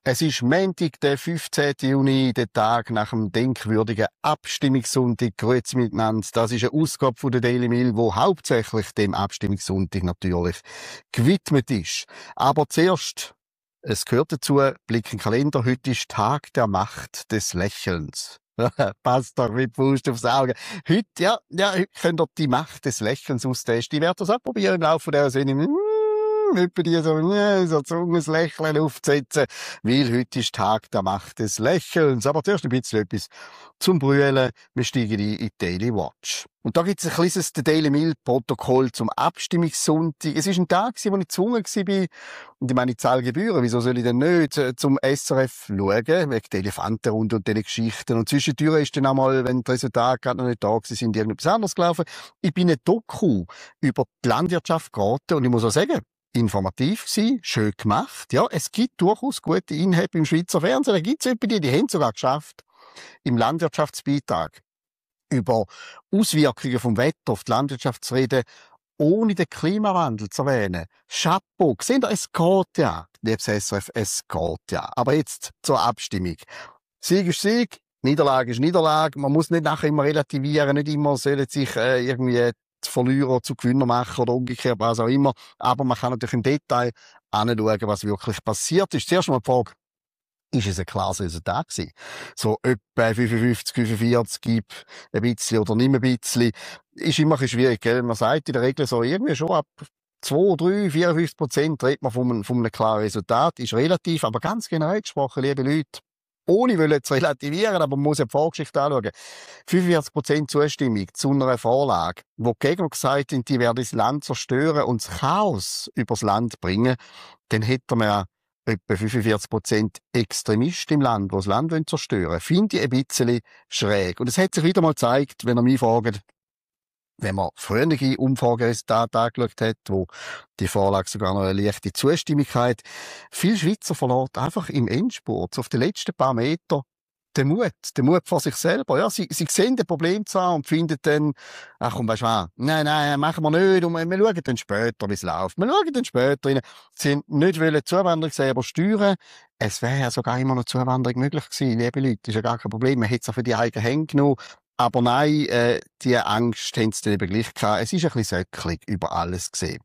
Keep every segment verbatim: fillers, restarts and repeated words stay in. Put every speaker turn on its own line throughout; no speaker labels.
Es ist Montag, der fünfzehnten Juni, der Tag nach dem denkwürdigen Abstimmungssonntag. Grüezi miteinander. Das ist eine Ausgabe von der Daily Mail, wo hauptsächlich dem Abstimmungssonntag natürlich gewidmet ist. Aber zuerst, es gehört dazu, Blick in den Kalender. Heute ist Tag der Macht des Lächelns. Passt doch wie die Faust aufs Auge. Heute, ja, ja, heute könnt ihr die Macht des Lächelns austesten. Ich werde das ausprobieren im Laufe dieser Sendung. Etwa die so, ne, so Zungenlächeln aufzusetzen, weil heute ist Tag der Macht des Lächelns. Aber zuerst ein bisschen etwas zum Brüllen. Wir steigen in die Daily Watch. Und da gibt es ein kleines Daily Mail Protokoll zum Abstimmungssonntag. Es ist ein Tag, wo ich gezwungen war, und ich meine, ich zahle Gebühren, wieso soll ich denn nicht zum S R F schauen, wegen der Elefantenrunde und diesen Geschichten. Und zwischendurch ist dann einmal, wenn die Resultate gerade noch nicht da waren, sind irgendetwas anderes gelaufen. Ich bin ein Doku über die Landwirtschaft geraten und ich muss auch sagen, informativ sein, schön gemacht. Ja, es gibt durchaus gute Inhalte im Schweizer Fernsehen. Da gibt es etwa die, die haben sogar geschafft, im Landwirtschaftsbeitrag über Auswirkungen vom Wetter auf die Landwirtschaft zu reden, ohne den Klimawandel zu erwähnen. Chapeau. Seht ihr, es geht ja. Liebes S R F, es geht ja. Aber jetzt zur Abstimmung. Sieg ist Sieg, Niederlage ist Niederlage. Man muss nicht nachher immer relativieren, nicht immer sollen sich äh, irgendwie die Verlierer zu Gewinner machen oder umgekehrt, was auch immer. Aber man kann natürlich im Detail anschauen, was wirklich passiert ist. Zuerst mal die Frage, ist es ein klares Resultat gewesen? So etwa fünfundfünfzig, fünfundvierzig, gibt ein bisschen oder nicht ein bisschen. Ist immer ein bisschen schwierig, gell? Man sagt in der Regel so irgendwie schon ab zwei, drei, vierundfünfzig Prozent redet man von einem, von einem klaren Resultat. Ist relativ, aber ganz generell gesprochen, liebe Leute, ohne wollen zu relativieren, aber man muss ja die Vorgeschichte anschauen. fünfundvierzig Prozent Zustimmung zu einer Vorlage, wo die Gegner gesagt haben, die werden das Land zerstören und das Chaos übers Land bringen, dann hätten wir etwa fünfundvierzig Prozent Extremisten im Land, die das Land zerstören wollen. Finde ich ein bisschen schräg. Und es hat sich wieder mal gezeigt, wenn ihr mich fragt, wenn man frühere Umfrageresultate angeschaut hat, wo die Vorlage sogar noch eine leichte Zustimmung hat, viele Schweizer verloren einfach im Endspurt, auf den letzten paar Metern, den Mut, den Mut vor sich selber. Ja, sie, sie sehen das Problem zwar und finden dann, ach komm, weißt du was, nein, nein, machen wir nicht, und wir, wir schauen dann später, wie es läuft. Wir schauen dann später rein. Sie haben nicht wollen Zuwanderung selber steuern. Es wäre ja sogar immer noch Zuwanderung möglich gewesen, liebe Leute. Das ist ja gar kein Problem. Man hätte es auch für die eigenen Hände genommen. Aber nein, äh, die Angst haben sie dann eben gleich gehabt. Es ist ein bisschen söcklig über alles gesehen.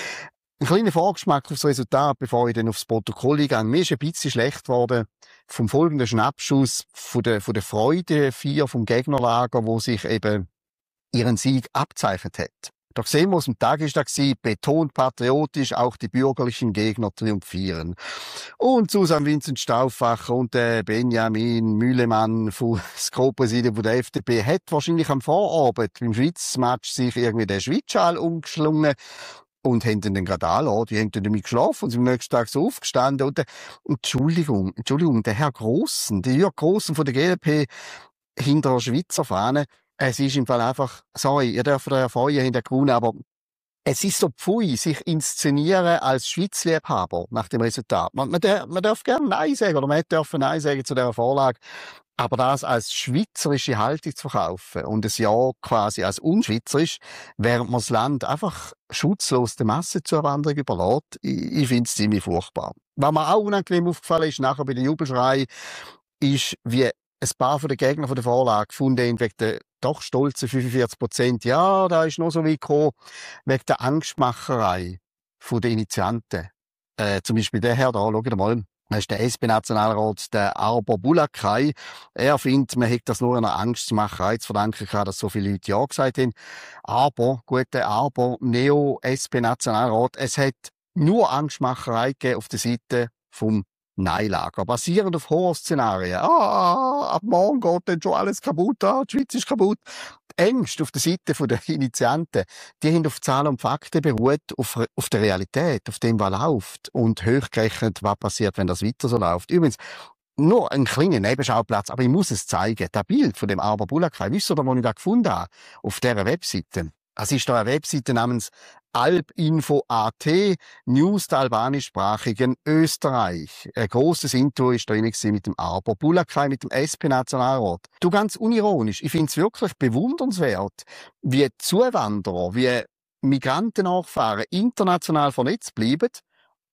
Ein kleiner Vorgeschmack auf das Resultat, bevor ich dann aufs Protokoll gehe. Mir ist ein bisschen schlecht geworden vom folgenden Schnappschuss von der, von der Freude vier vom Gegnerlager, wo sich eben ihren Sieg abzeichnet hat. Da sehen wir aus dem Tag ist da gewesen, betont patriotisch, auch die bürgerlichen Gegner triumphieren. Und Susan Vincent Stauffacher und der Benjamin Mühlemann von das Co-Präsidium von der F D P hat wahrscheinlich am Vorabend beim Schweiz-Match sich irgendwie den Schweizschal umgeschlungen und haben dann gerade alle, die haben dann damit geschlafen und sind am nächsten Tag so aufgestanden. Und, äh, Entschuldigung, Entschuldigung, der Herr Grossen, der Jörg Grossen von der G L P hinter der Schweizer Fahne, es ist im Fall einfach, sorry, ihr dürft euch freuen hinter gewonnen, aber es ist so pfui, sich inszenieren als Schweizliebhaber nach dem Resultat. Man, man, darf, man darf gerne Nein sagen, oder man darf Nein sagen zu dieser Vorlage. Aber das als schweizerische Haltung zu verkaufen und ein Jahr quasi als unschweizerisch, während man das Land einfach schutzlos der Massenzuwanderung überlässt, ich, ich finde es ziemlich furchtbar. Was mir auch unangenehm aufgefallen ist, nachher bei der Jubelschrei, ist, wie ein paar von den Gegnern von der Vorlage gefunden haben, wegen der doch stolzen fünfundvierzig Prozent. Ja, da ist noch so weit gekommen, wegen der Angstmacherei von den Initianten. Äh, zum Beispiel der Herr da, schaut mal. Das ist der S P-Nationalrat, der Arbo Bulakai. Er findet, man hätte das nur einer Angstmacherei zu verdanken, dass so viele Leute Ja gesagt haben. Aber, gute Arbo, Neo-S P-Nationalrat, es hat nur Angstmacherei gegeben auf der Seite vom Nein-Lager, basierend auf Horrorszenarien. Ah, ab morgen geht dann schon alles kaputt, ah, die Schweiz ist kaputt. Die Ängste auf der Seite der Initianten, die haben auf Zahlen und Fakten beruht, auf, auf der Realität, auf dem, was läuft. Und hochgerechnet, was passiert, wenn das weiter so läuft. Übrigens, nur ein kleiner Nebenschauplatz, aber ich muss es zeigen. Das Bild von dem Arbo Bulakai, wisst ihr, wo ich das gefunden habe? Auf dieser Webseite. Es ist da eine Webseite namens Albinfo Punkt A T, News der albanischsprachigen Österreich. Ein grosses Intro war da drin mit dem Arbo Bulakai, mit dem S P-Nationalrat. Du, ganz unironisch, ich finde es wirklich bewundernswert, wie Zuwanderer, wie Migrantennachfahren international vernetzt bleiben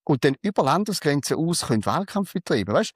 und dann über Landesgrenzen aus können Wahlkampf betreiben. Weißt,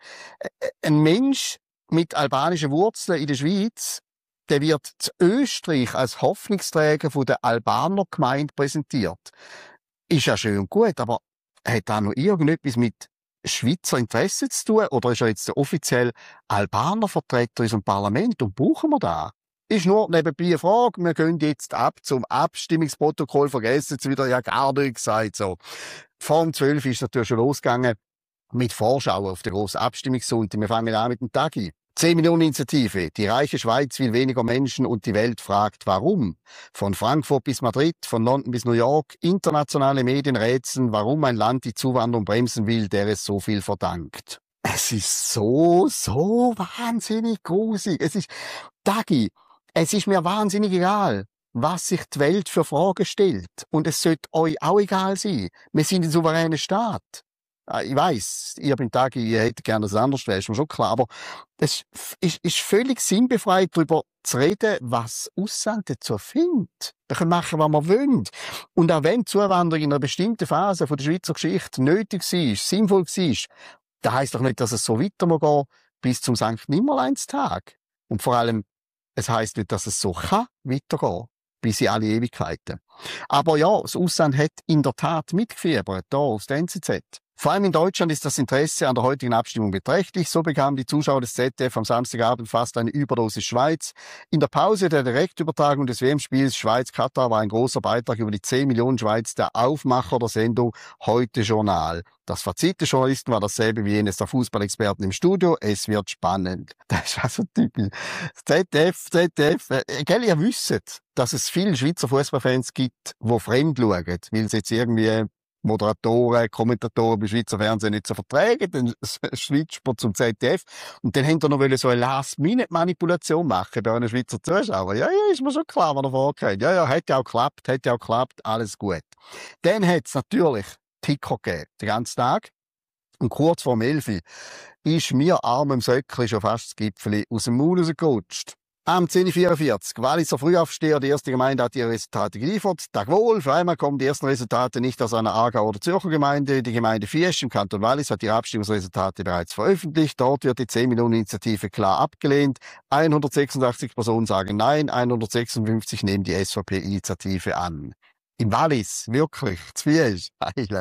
ein Mensch mit albanischen Wurzeln in der Schweiz, der wird zu Österreich als Hoffnungsträger von der Albanergemeinde präsentiert. Ist ja schön und gut, aber hat da noch irgendetwas mit Schweizer Interessen zu tun? Oder ist er jetzt der offiziell Albaner-Vertreter in unserem Parlament und brauchen wir da? Ist nur nebenbei eine Frage. Wir gehen jetzt ab zum Abstimmungsprotokoll. Vergessen Sie wieder, ja gar nichts gesagt, so. Vor um zwölf ist es natürlich schon losgegangen mit Vorschau auf den grossen Abstimmungssonntag. Wir fangen an mit dem Tagi. zehn Millionen Initiative. Die reiche Schweiz will weniger Menschen und die Welt fragt, warum? Von Frankfurt bis Madrid, von London bis New York. Internationale Medien rätseln, warum ein Land die Zuwanderung bremsen will, der es so viel verdankt. Es ist so, so wahnsinnig grusig. Es ist, Tagi, es ist mir wahnsinnig egal, was sich die Welt für Fragen stellt. Und es sollte euch auch egal sein. Wir sind ein souveräner Staat. Ich weiss, ihr beim Tag, ihr hättet gerne, dass es anders wäre, ist mir schon klar. Aber es ist, ist völlig sinnbefreit, darüber zu reden, was Ausland dazu findet. Wir können machen, was wir wollen. Und auch wenn die Zuwanderung in einer bestimmten Phase von der Schweizer Geschichte nötig war, sinnvoll war, das heisst doch nicht, dass es so weiter muss gehen bis zum Sankt Nimmerleinstag. Und vor allem, es heisst nicht, dass es so kann weitergehen bis in alle Ewigkeiten. Aber ja, das Ausland hat in der Tat mitgefiebert, hier aus der N Z Z. Vor allem in Deutschland ist das Interesse an der heutigen Abstimmung beträchtlich. So bekamen die Zuschauer des Z D F am Samstagabend fast eine Überdosis Schweiz. In der Pause der Direktübertragung des W M-Spiels Schweiz-Katar war ein großer Beitrag über die zehn Millionen Schweiz der Aufmacher der Sendung Heute Journal. Das Fazit des Journalisten war dasselbe wie jenes der Fußballexperten im Studio. Es wird spannend. Das ist also typisch. Z D F, Z D F. Äh, gell, ihr wisst, dass es viele Schweizer Fußballfans gibt, die fremd schauen, weil sie jetzt irgendwie Moderatoren, Kommentatoren beim Schweizer Fernsehen nicht so vertragen, dann switcht man zum Z D F. Und dann haben wir noch so eine Last-Minute-Manipulation machen bei einem Schweizer Zuschauer. Ja, ja, ist mir schon klar, was er vorgeht. Ja, ja, hätte auch geklappt, hätte auch geklappt, alles gut. Dann hat es natürlich Ticker gegeben, den ganzen Tag. Und kurz vor elf ist mir armem Söckli schon fast das Gipfeli aus dem Maul rausgerutscht. Am zehn Uhr vierundvierzig, Walliser Frühaufsteher, die erste Gemeinde hat ihre Resultate geliefert. Tag wohl, für einmal kommen die ersten Resultate nicht aus einer Aargau- oder Zürcher Gemeinde. Die Gemeinde Fiesch im Kanton Wallis hat ihre Abstimmungsresultate bereits veröffentlicht. Dort wird die zehn Millionen Initiative klar abgelehnt. hundertsechsundachtzig Personen sagen Nein, hundertsechsundfünfzig nehmen die S V P-Initiative an. Im Wallis, wirklich, zu Fiesch.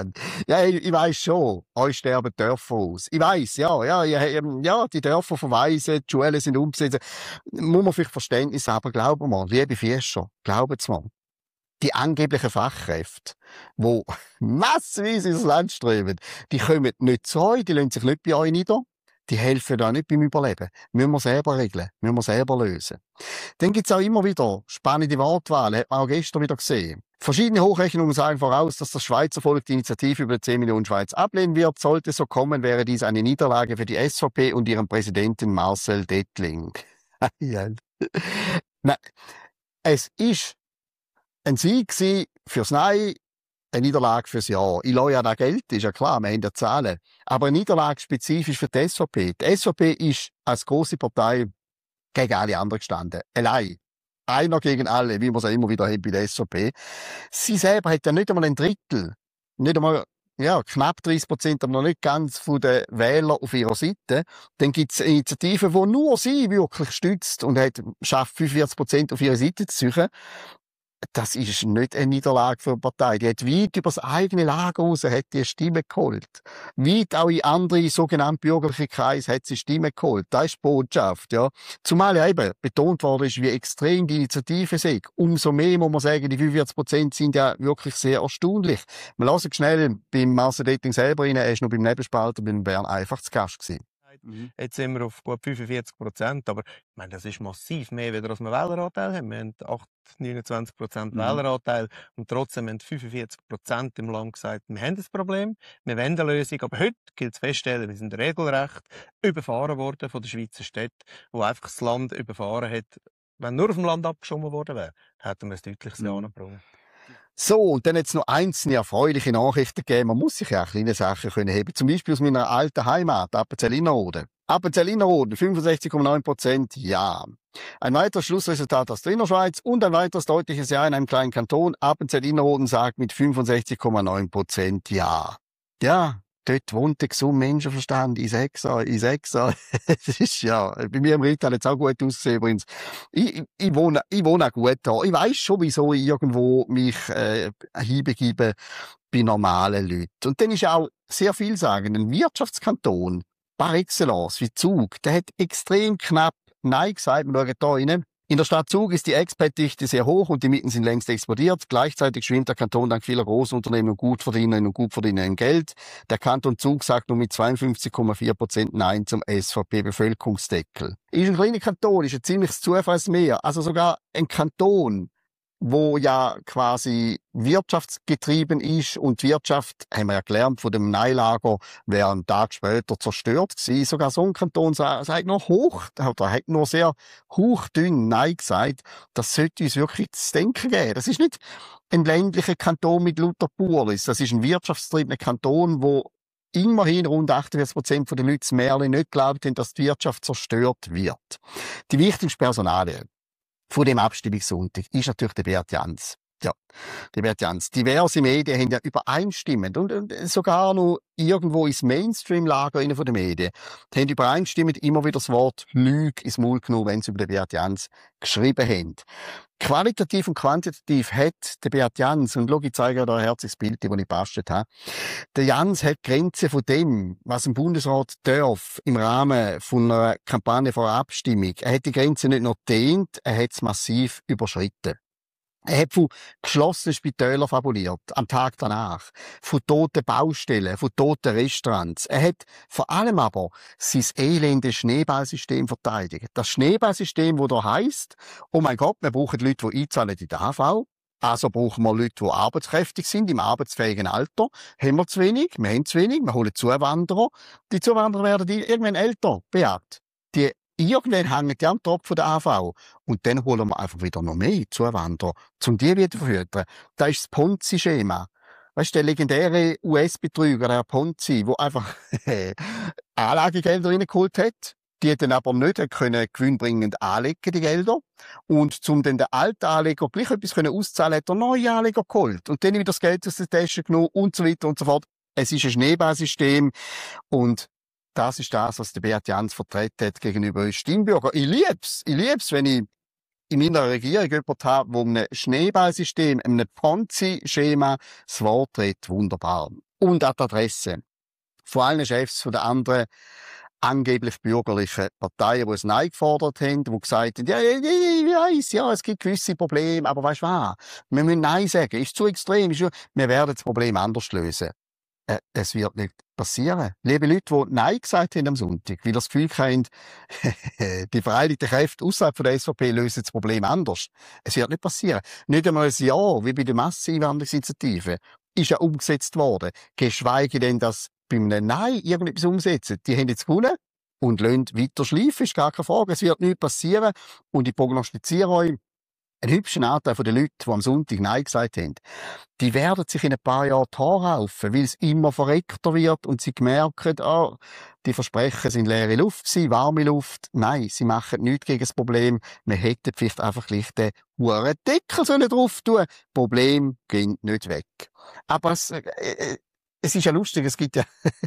Ja, ich, ich weiss schon, euch sterben Dörfer aus. Ich weiss, ja, ja, ja, ja, die Dörfer verweisen, die Schulen sind umgesetzt. Muss man vielleicht Verständnis haben, aber glauben wir, liebe Fiescher, glauben Sie mir, die angeblichen Fachkräfte, die massenweise ins Land strömen, die kommen nicht zu euch, die lassen sich nicht bei euch nieder. Die helfen da nicht beim Überleben. Müssen wir selber regeln, müssen wir selber lösen. Dann gibt's auch immer wieder spannende Wortwahlen, hat man auch gestern wieder gesehen. Verschiedene Hochrechnungen sagen voraus, dass das Schweizer Volk die Initiative über zehn Millionen Schweiz ablehnen wird. Sollte es so kommen, wäre dies eine Niederlage für die S V P und ihren Präsidenten Marcel Dettling. Nein, es ist ein Sieg fürs Nein, eine Niederlage fürs Ja. Ich lasse ja da Geld, ist ja klar, wir haben ja Zahlen. Aber eine Niederlage spezifisch für die S V P. Die S V P ist als grosse Partei gegen alle anderen gestanden. Allein. Einer gegen alle, wie man es ja immer wieder hat bei der S V P. Sie selber hat ja nicht einmal ein Drittel, nicht einmal, ja, knapp dreißig Prozent, aber noch nicht ganz von den Wählern auf ihrer Seite. Dann gibt es Initiativen, die nur sie wirklich stützt und hat, schafft fünfundvierzig Prozent auf ihre Seite zu suchen. Das ist nicht eine Niederlage für eine Partei. Die hat weit über das eigene Lager raus, hat die Stimme geholt. Weit auch in andere sogenannte bürgerliche Kreise hat sie Stimme geholt. Das ist die Botschaft, ja. Zumal ja eben betont worden ist, wie extrem die Initiative sei. Umso mehr muss man sagen, die fünfundvierzig Prozent sind ja wirklich sehr erstaunlich. Wir lassen schnell beim Marcel Dettling selber rein. Er ist noch beim Nebelspalter beim Bern einfach zu Gast gewesen.
Mhm. Jetzt sind wir auf gut fünfundvierzig Prozent, aber ich meine, das ist massiv mehr, als wir Wähleranteil haben. Wir haben acht, neunundzwanzig Prozent mhm. Wähleranteil und trotzdem haben fünfundvierzig Prozent im Land gesagt, wir haben das Problem, wir wollen eine Lösung. Aber heute gilt es feststellen, wir sind regelrecht überfahren worden von der Schweizer Städte, wo einfach das Land überfahren hat. Wenn nur auf dem Land abgeschoben worden wäre, hätten wir es deutlich mhm. angebracht.
So, und dann jetzt noch einzelne erfreuliche Nachrichten gegeben. Man muss sich ja auch kleine Sachen können heben. Zum Beispiel aus meiner alten Heimat, Appenzell-Innerrhoden. Appenzell-Innerrhoden, fünfundsechzig Komma neun Prozent Ja. Ein weiteres Schlussresultat aus der Innerschweiz und ein weiteres deutliches Ja in einem kleinen Kanton. Appenzell-Innerrhoden sagt mit fünfundsechzig Komma neun Prozent Ja. Ja, dort wohnt der gesunde Menschenverstand. Ich sag's euch, ich sag's euch. Es ist ja, bei mir im Rital hat's auch gut ausgesehen übrigens. Ich, ich, ich wohne, ich wohne auch gut da. Ich weiss schon, wieso ich irgendwo mich, äh, hinbegebe bei normalen Leuten. Und dann ist auch sehr viel sagen, ein Wirtschaftskanton, par excellence, wie Zug, der hat extrem knapp Nein gesagt. Wir schauen da rein. In der Stadt Zug ist die Expat-Dichte sehr hoch und die Mieten sind längst explodiert. Gleichzeitig schwimmt der Kanton dank vieler Großunternehmen und Gutverdienerinnen und Gutverdienern im Geld. Der Kanton Zug sagt nur mit zweiundfünfzig Komma vier Prozent Nein zum S V P-Bevölkerungsdeckel. Ist ein kleiner Kanton, ist ein ziemliches Zufallsmeer. Also sogar ein Kanton, wo ja quasi wirtschaftsgetrieben ist und die Wirtschaft, haben wir ja gelernt, von dem Neilager, wäre einen Tag später zerstört gewesen. Sogar so ein Kanton sagt noch hoch, oder hat nur sehr hauchdünn Nein gesagt. Das sollte uns wirklich zu denken geben. Das ist nicht ein ländlicher Kanton mit lauter Burlis. Das ist ein wirtschaftstriebener Kanton, wo immerhin rund achtundvierzig Prozent der Leute mehr nicht glaubt haben, dass die Wirtschaft zerstört wird. Die wichtigste Personalie von dem Abstimmungssonntag ist natürlich der Beat Jans. Ja, der Beat Jans. Diverse Medien haben ja übereinstimmend und, und sogar noch irgendwo ins Mainstream-Lager von den Medien, haben übereinstimmend immer wieder das Wort Lüge ins Maul genommen, wenn sie über den Beat Jans geschrieben haben. Qualitativ und quantitativ hat der Beat Jans, und schau, ich zeige euch da ein herziges Bild, das ich gebastelt habe. Der Jans hat die Grenze von dem, was ein Bundesrat darf, im Rahmen von einer Kampagne vor einer Abstimmung. Er hat die Grenze nicht nur dehnt, er hat es massiv überschritten. Er hat von geschlossenen Spitälern fabuliert, am Tag danach, von toten Baustellen, von toten Restaurants. Er hat vor allem aber sein elende Schneeballsystem verteidigt. Das Schneeballsystem, das da heisst, oh mein Gott, wir brauchen Leute, die einzahlen in der A V. Also brauchen wir Leute, die arbeitskräftig sind, im arbeitsfähigen Alter. Haben wir zu wenig? Wir haben zu wenig. Wir holen Zuwanderer. Die Zuwanderer werden irgendwann älter, Beat. Die Irgendwann hängen die am Topf von der A V. Und dann holen wir einfach wieder noch mehr Zuwanderer, um die wieder zu verhüten. Das ist das Ponzi-Schema. Weißt du, der legendäre U S-Betrüger, der Ponzi, der einfach Anlagegelder reingeholt hat, die dann aber nicht können gewinnbringend anlegen, die Gelder. Und um dann den alten Anleger gleich etwas auszahlen, hat er neue Anleger geholt. Und dann wieder das Geld aus der Tasche genommen und so weiter und so fort. Es ist ein Schneeballsystem und das ist das, was der Beat Jans vertreten hat gegenüber uns Stimmbürger. Ich lieb's. Ich lieb's, wenn ich in meiner Regierung jemanden habe, der einem Schneeballsystem, einem Ponzi-Schema das Wort redet. Wunderbar. Und an die Adresse von allen Chefs von der anderen angeblich bürgerlichen Parteien, die es Nein gefordert haben, die gesagt haben, ja, ja, ich weiss, ja, es gibt gewisse Probleme, aber weißt du was? Wir müssen Nein sagen. Ist zu extrem. Ist, wir werden das Problem anders lösen. Äh, es wird nicht passieren. Liebe Leute, die Nein gesagt haben am Sonntag, weil das Gefühl haben, die vereinigten Kräfte außerhalb von der S V P lösen das Problem anders. Es wird nicht passieren. Nicht einmal ein Jahr, wie bei der Masseneinwanderungsinitiative, ist ja umgesetzt worden. Geschweige denn, dass bei einem Nein irgendetwas umsetzen. Die haben jetzt gewonnen und lassen weiter schleifen, ist gar keine Frage. Es wird nichts passieren. Und ich prognostiziere euch, ein hübschen Anteil der Leute, die am Sonntag Nein gesagt haben, die werden sich in ein paar Jahren die Haare raufen, weil es immer verreckter wird und sie merken, oh, die Versprechen sind leere Luft gewesen, warme Luft. Nein, sie machen nichts gegen das Problem. Wir hätten vielleicht einfach gleich den hohen Deckel sollen drauf tun. Problem geht nicht weg. Aber es, äh, es ist ja lustig, es gibt ja,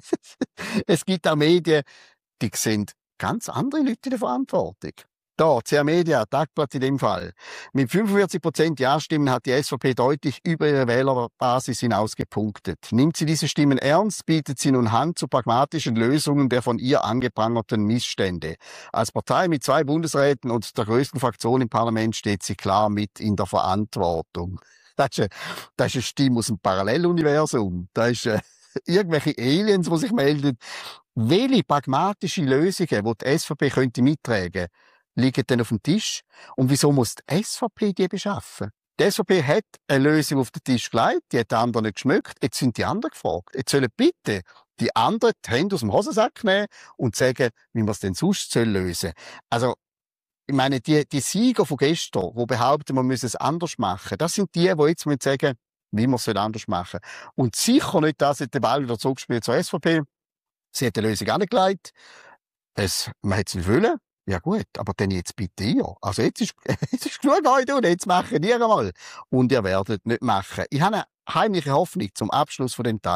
es gibt auch Medien, die sind ganz andere Leute in der Verantwortung. Da, C R Media, Tagblatt in dem Fall. Mit fünfundvierzig Prozent Ja-Stimmen hat die S V P deutlich über ihre Wählerbasis hinaus gepunktet. Nimmt sie diese Stimmen ernst, bietet sie nun Hand zu pragmatischen Lösungen der von ihr angeprangerten Missstände. Als Partei mit zwei Bundesräten und der größten Fraktion im Parlament steht sie klar mit in der Verantwortung. Das ist, eine, das ist eine Stimme aus dem Paralleluniversum. Das ist äh, irgendwelche Aliens, die sich melden. Welche pragmatische Lösungen, die die S V P könnte mittragen, liegen dann auf dem Tisch. Und wieso muss die S V P die beschaffen? Die S V P hat eine Lösung auf den Tisch gelegt, die hat die anderen nicht geschmückt. Jetzt sind die anderen gefragt. Jetzt sollen bitte die anderen die Hände aus dem Hosensack nehmen und sagen, wie man es denn sonst lösen soll. Also, ich meine, die, die Sieger von gestern, die behaupten, man müsse es anders machen, das sind die, die jetzt sagen müssen, wie man es anders machen soll. Und sicher nicht, dass den Ball wieder zurückspielt zur S V P. Sie hat die Lösung angelegt. Es, man hat es nicht wollen. Ja gut, aber dann jetzt bitte ihr. Also jetzt ist, jetzt ist genug heute und jetzt machen ihr einmal. Und ihr werdet nicht machen. Ich habe eine heimliche Hoffnung zum Abschluss von dem Teil.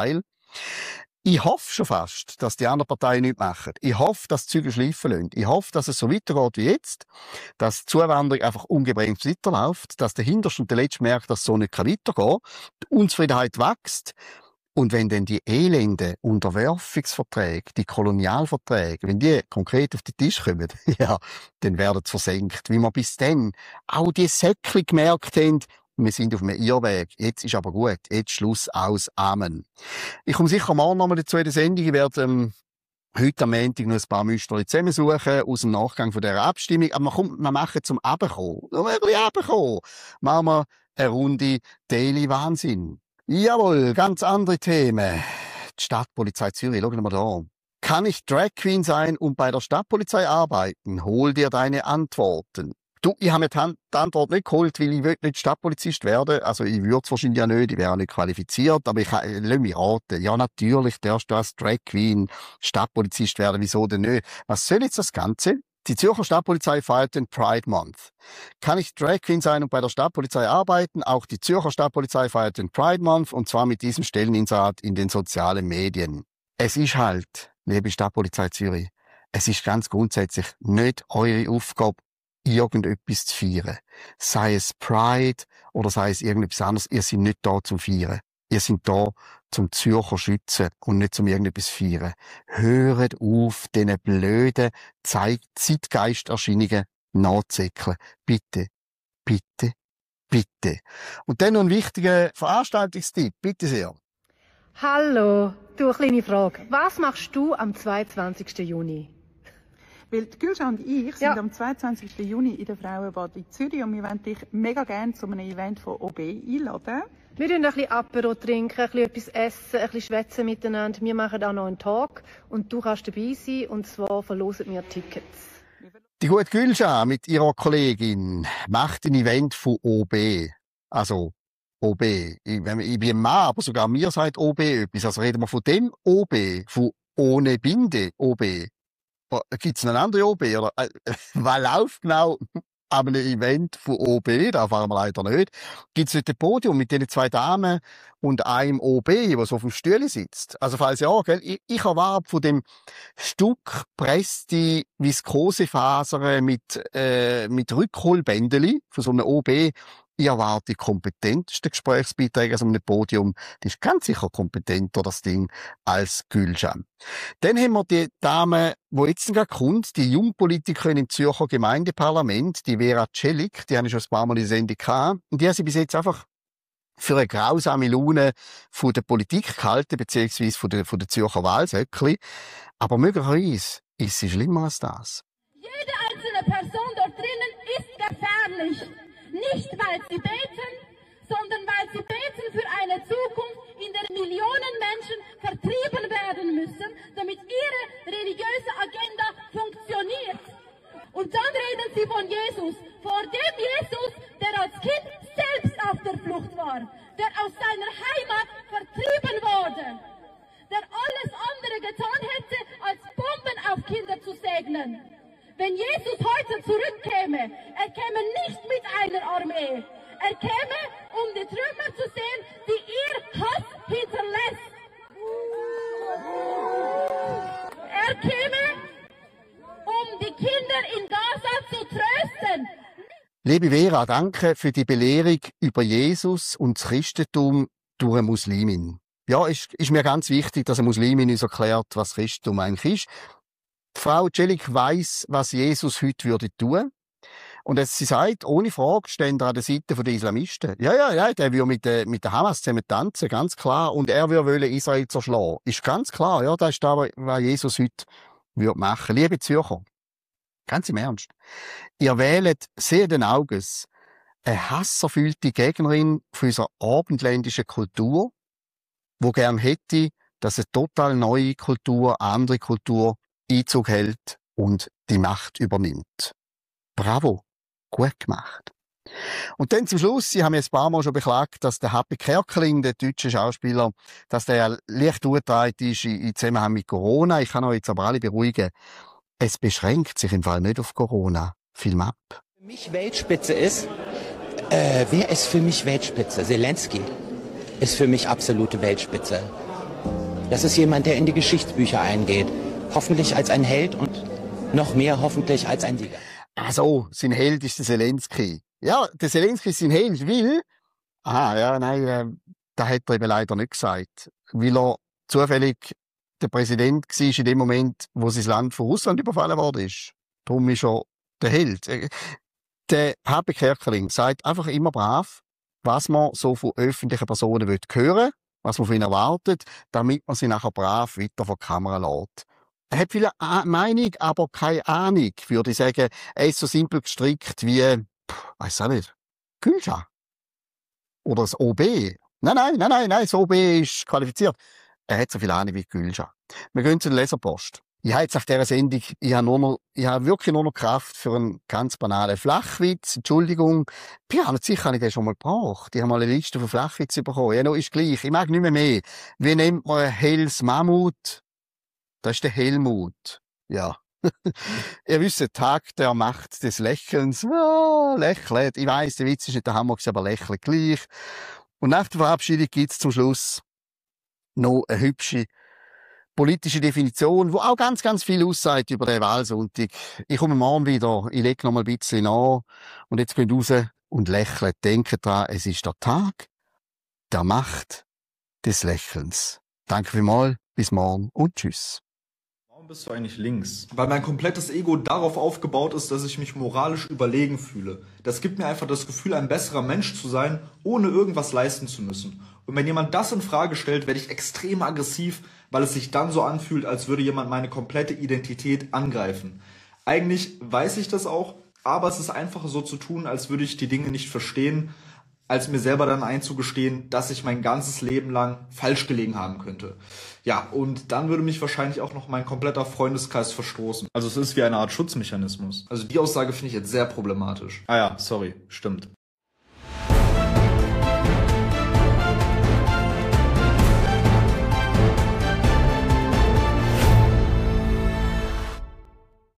Ich hoffe schon fast, dass die anderen Parteien nichts machen. Ich hoffe, dass die Zügel schleifen lassen. Ich hoffe, dass es so weitergeht wie jetzt, dass die Zuwanderung einfach ungebremst weiterläuft, dass der Hinterste und der Letzte merkt, dass es so nicht weitergehen kann. Die Unzufriedenheit wächst. Und wenn dann die elenden Unterwerfungsverträge, die Kolonialverträge, wenn die konkret auf den Tisch kommen, ja, dann werden sie versenkt. Wie wir bis dann auch die Säckchen gemerkt haben, wir sind auf einem Irrweg. Jetzt ist aber gut. Jetzt Schluss, aus, Amen. Ich komme sicher morgen nochmal dazu in der Sendung. Ich werde ähm, heute am Montag noch ein paar Müsterchen zusammensuchen aus dem Nachgang von dieser Abstimmung. Aber man kommt, man macht zum Abkommen. Nur ein bisschen Abkommen. Machen wir eine Runde Daily Wahnsinn. Jawohl, ganz andere Themen. Die Stadtpolizei Zürich, schauen wir mal da. Kann ich Drag Queen sein und bei der Stadtpolizei arbeiten? Hol dir deine Antworten. Du, ich habe mir die, die Antwort nicht geholt, weil ich will nicht Stadtpolizist werden. Also ich würde es wahrscheinlich ja nicht, ich wäre auch nicht qualifiziert, aber ich äh, lass mich raten. Ja, natürlich darfst du als Drag Queen Stadtpolizist werden, wieso denn nicht? Was soll jetzt das Ganze? Die Zürcher Stadtpolizei feiert den Pride Month. Kann ich Drag Queen sein und bei der Stadtpolizei arbeiten? Auch die Zürcher Stadtpolizei feiert den Pride Month und zwar mit diesem Stelleninserat in den sozialen Medien. Es ist halt, liebe Stadtpolizei Zürich, es ist ganz grundsätzlich nicht eure Aufgabe, irgendetwas zu feiern. Sei es Pride oder sei es irgendetwas anderes, ihr seid nicht da zum Feiern. Ihr seid da zum Zürcher schützen und nicht zum irgendetwas feiern. Hört auf, diesen blöden Zeitgeisterscheinungen nachzuzählen. Bitte, bitte, bitte. Und dann noch ein wichtiger Veranstaltungstipp. Bitte sehr.
Hallo, du, eine kleine Frage. Was machst du am zweiundzwanzigsten Juni?
Weil die Gülscha und ich sind
Ja.
am zweiundzwanzigsten Juni in der Frauenbad in Zürich und wir wollen dich mega gerne zu einem Event von O B einladen.
Wir trinken ein bisschen Apero trinken, ein bisschen etwas essen, ein bisschen schwätzen miteinander. Wir machen auch noch einen Talk und du kannst dabei sein und zwar verlosen wir Tickets.
Die gute Gülscha mit ihrer Kollegin macht ein Event von O B. Also O B. Ich, wenn- ich bin ein Mann, aber sogar mir sagt O B etwas. Also reden wir von dem O B, von ohne Binde O B. Gibt es einen anderen O B? Oder äh, was läuft genau an einem Event von O B? Da erfahren wir leider nicht. Gibt es nicht ein Podium mit diesen zwei Damen und einem O B, der so auf dem Stühle sitzt? Also falls ja, gell? Ich, ich erwarte von dem Stück presste Viskosefasern mit, äh, mit Rückholbändeli von so einem O B. Ich erwarte die kompetentesten Gesprächsbeiträge aus einem Podium. Das ist ganz sicher kompetenter, das Ding, als Gülscha. Dann haben wir die Dame, die jetzt gerade kommt, die Jungpolitikerin im Zürcher Gemeindeparlament, die Vera Celik, die habe ich schon ein paar Mal in der Sendung gehabt. Und die hat sie bis jetzt einfach für eine grausame Laune von der Politik gehalten, beziehungsweise von der, von der Zürcher Wahlsäckli. Aber möglicherweise ist sie schlimmer als das.
Jede einzelne Person dort drinnen ist gefährlich. Nicht, weil sie beten, sondern weil sie beten für eine Zukunft, in der Millionen Menschen vertrieben werden müssen, damit ihre religiöse Agenda funktioniert. Und dann reden sie von Jesus, vor dem Jesus, der als Kind selbst auf der Flucht war, der aus seiner Heimat vertrieben wurde, der alles andere getan hätte, als Bomben auf Kinder zu segnen. Wenn Jesus heute zurückkäme, er käme nicht mit einer Armee. Er käme, um die Trümmer zu sehen, die ihr Hass hinterlässt. Er käme, um die Kinder in Gaza zu trösten.
Liebe Vera, danke für die Belehrung über Jesus und das Christentum durch eine Muslimin. Ja, ist, ist mir ganz wichtig, dass eine Muslimin uns erklärt, was Christentum eigentlich ist. Frau Celik weiss, was Jesus heute würde tun. Und jetzt, sie sagt, ohne Frage, stehen er an der Seite der Islamisten. Ja, ja, ja, der würde mit der, mit der Hamas zusammen tanzen, ganz klar. Und er würde wollen Israel zerschlagen. Ist ganz klar, ja, das ist das, was Jesus heute würde machen. Liebe Zürcher, ganz im Ernst. Ihr wählt sehenden Auges eine hasserfüllte Gegnerin von unserer abendländischen Kultur, wo gern hätte, dass eine total neue Kultur, eine andere Kultur Einzug hält und die Macht übernimmt. Bravo, gut gemacht. Und dann zum Schluss, Sie haben jetzt ein paar Mal schon beklagt, dass der Happy Kerkeling, der deutsche Schauspieler, dass der leicht durchgedreht ist im Zusammenhang mit Corona. Ich kann euch jetzt aber alle beruhigen. Es beschränkt sich im Fall nicht auf Corona. Film ab.
Für mich Weltspitze ist, äh, wer ist für mich Weltspitze? Zelensky ist für mich absolute Weltspitze. Das ist jemand, der in die Geschichtsbücher eingeht. Hoffentlich als ein Held und noch mehr hoffentlich als ein Sieger.
Also, sein Held ist der Zelensky. Ja, der Zelensky ist sein Held, weil... Aha, ja, nein, äh, das hat er eben leider nicht gesagt. Weil er zufällig der Präsident war in dem Moment, wo sein Land von Russland überfallen worden ist. Darum ist er der Held. Der Happe Kerkeling sagt einfach immer brav, was man so von öffentlichen Personen hören will, was man von ihnen erwartet, damit man sie nachher brav weiter vor die Kamera lässt. Er hat viel Meinung, aber keine Ahnung, würde ich sagen. Er ist so simpel gestrickt wie, pff, weiss auch nicht, Gülscha. Oder das O B. Nein, nein, nein, nein, nein, das O B ist qualifiziert. Er hat so viel Ahnung wie Gülscha. Wir gehen zu der Leserpost. Ich habe jetzt auf dieser Sendung, ich habe, nur noch, ich habe wirklich nur noch Kraft für einen ganz banalen Flachwitz. Entschuldigung. Ja, nicht sicher habe ich den schon mal gebraucht. Ich habe mal eine Liste von Flachwitzen bekommen. Ja, noch ist gleich. Ich mag nicht mehr mehr. Wie nennt man ein helles Mammut? Das ist der Helmut. Ja. Ihr wisst, Tag der Macht des Lächelns. Ja, lächelt. Ich weiss, der Witz ist nicht der Hammer, aber lächelt gleich. Und nach der Verabschiedung gibt es zum Schluss noch eine hübsche politische Definition, die auch ganz, ganz viel aussagt über den Wahlsonntag. Ich komme morgen wieder, ich lege noch mal ein bisschen nach und jetzt geht raus und lächelt. Denkt dran, es ist der Tag der Macht des Lächelns. Danke vielmals, bis morgen und tschüss.
Warum bist du eigentlich links? Weil mein komplettes Ego darauf aufgebaut ist, dass ich mich moralisch überlegen fühle. Das gibt mir einfach das Gefühl, ein besserer Mensch zu sein, ohne irgendwas leisten zu müssen. Und wenn jemand das in Frage stellt, werde ich extrem aggressiv, weil es sich dann so anfühlt, als würde jemand meine komplette Identität angreifen. Eigentlich weiß ich das auch, aber es ist einfacher so zu tun, als würde ich die Dinge nicht verstehen, als mir selber dann einzugestehen, dass ich mein ganzes Leben lang falsch gelegen haben könnte. Ja, und dann würde mich wahrscheinlich auch noch mein kompletter Freundeskreis verstoßen. Also es ist wie eine Art Schutzmechanismus. Also die Aussage finde ich jetzt sehr problematisch. Ah ja, sorry, stimmt.